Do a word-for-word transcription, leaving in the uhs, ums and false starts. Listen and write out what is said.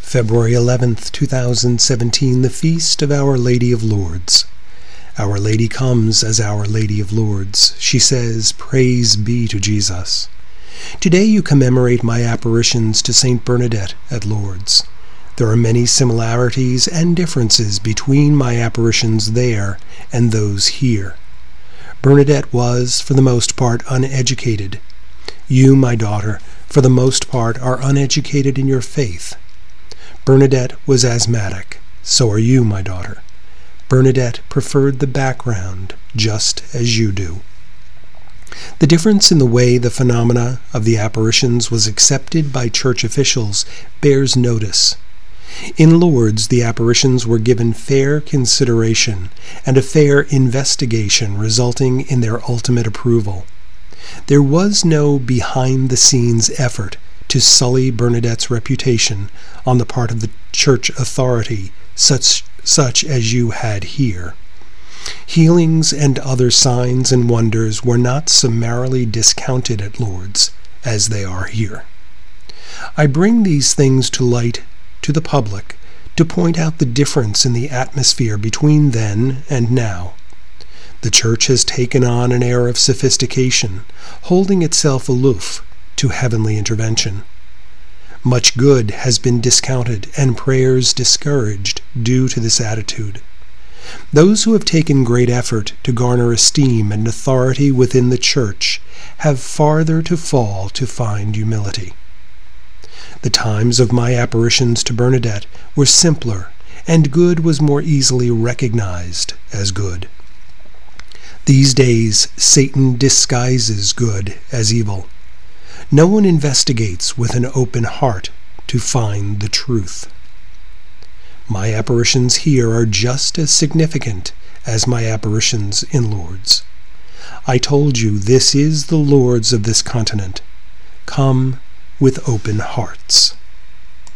February eleventh, two thousand seventeen, the Feast of Our Lady of Lourdes. Our Lady comes as Our Lady of Lourdes. She says, "Praise be to Jesus." Today you commemorate my apparitions to Saint Bernadette at Lourdes. There are many similarities and differences between my apparitions there and those here. Bernadette was, for the most part, uneducated. You, my daughter, for the most part, are uneducated in your faith. Bernadette was asthmatic. So are you, my daughter. Bernadette preferred the background, just as you do. The difference in the way the phenomena of the apparitions was accepted by church officials bears notice. In Lourdes, the apparitions were given fair consideration and a fair investigation, resulting in their ultimate approval. There was no behind-the-scenes effort to sully Bernadette's reputation on the part of the church authority, such, such as you had here. Healings and other signs and wonders were not summarily discounted at Lourdes, as they are here. I bring these things to light to the public to point out the difference in the atmosphere between then and now. The Church has taken on an air of sophistication, holding itself aloof to heavenly intervention. Much good has been discounted and prayers discouraged due to this attitude. Those who have taken great effort to garner esteem and authority within the Church have farther to fall to find humility. The times of my apparitions to Bernadette were simpler, and good was more easily recognized as good. These days, Satan disguises good as evil. No one investigates with an open heart to find the truth. My apparitions here are just as significant as my apparitions in Lourdes. I told you this is the Lourdes of this continent. Come with open hearts.